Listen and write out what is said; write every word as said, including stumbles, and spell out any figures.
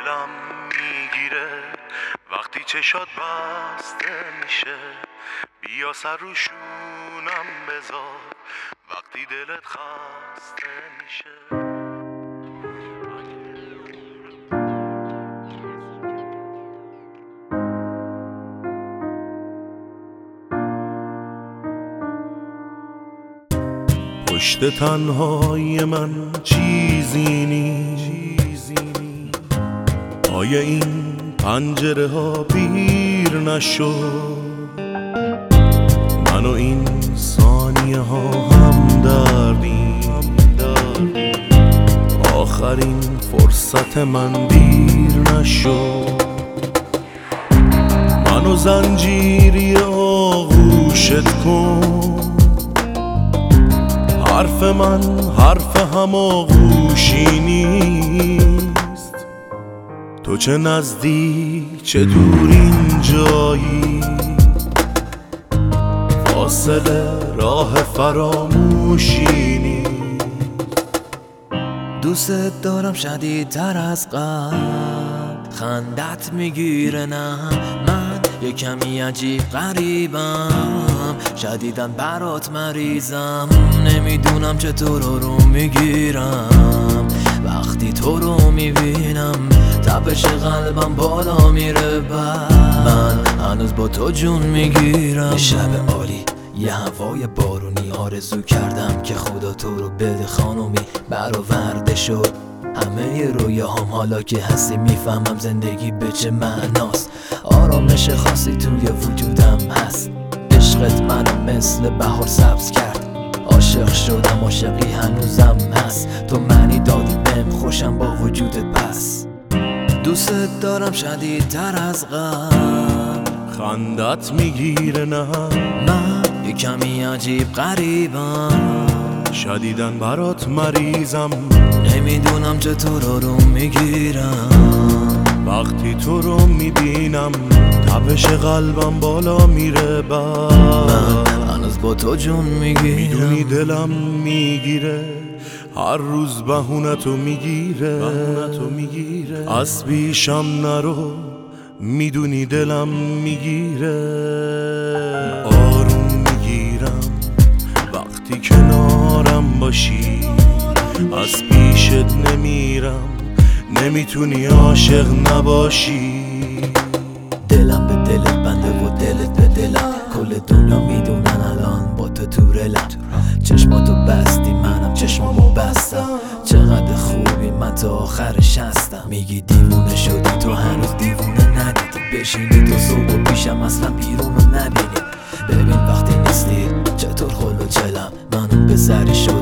دلم میگیره وقتی چشات بسته میشه، بیا سر رو شونم بذار وقتی دلت خسته میشه. پشت تنهای من چیزی نیست، آیا این پنجره ها پیر نشد؟ من و این ثانیه ها هم دردیم، آخرین فرصت من دیر نشد. منو زنجیری آغوشت کن، حرف من حرف هماغوشی نیست. تو چه نزدیک چه دور اینجایی، فاصله راه فراموشی نیست. دوست دارم شدیدتر از قبل، خندت میگیره نه من یه کمی عجیب غریبم، شدیداً برات مریضم، نمیدونم چطور رو میگیرم. وقتی تو رو میبینم تپش قلبم بالا میره، بعد من هنوز با تو جون میگیرم. شب عالی یه هوای بارونی، آرزو کردم که خدا تو رو بده خانومی، برآورده شد همه رویاهام. حالا که هستی میفهمم زندگی به چه معناست، آرامش خاصی توی وجودم هست. عشقت منو مثل بهار سبز کرد، عاشق شدم عاشقی هنوزم هست. تو معنی دادی بهم خوشم با وجودت، پس دوست دارم شدیدتر از قبل. خندت میگیره نه من یه کمی عجیب غریبم، شدیداً برات مریضم، نمیدونم چطور رو میگیرم. وقتی تو رو میبینم تپش قلبم بالا میره، بعد من هنوز با تو جون میگیرم. میدونی دلم میگیره هر روز بهونتو میگیره، بهونتو میگیره از پیشم نرو، میدونی دلم میگیره. آروم میگیرم وقتی کنارم باشی، از پیشت نمیرم، نمیتونی عاشق نباشی. دلم به دلت بنده و دلت به دلم، کل دنیا میدونن الان با تو تو رلم. چشماتو بستی منم چشمامو بستم، چقدر خوبی من تا آخرش هستم. میگی دیوونه شدی تو هنوز دیوونه ندیدی، بشینی تو صبح و پیشم اصلا بیرونو نبینی. ببین وقتی نیستی چطور خلو چلم، من اون پسری شد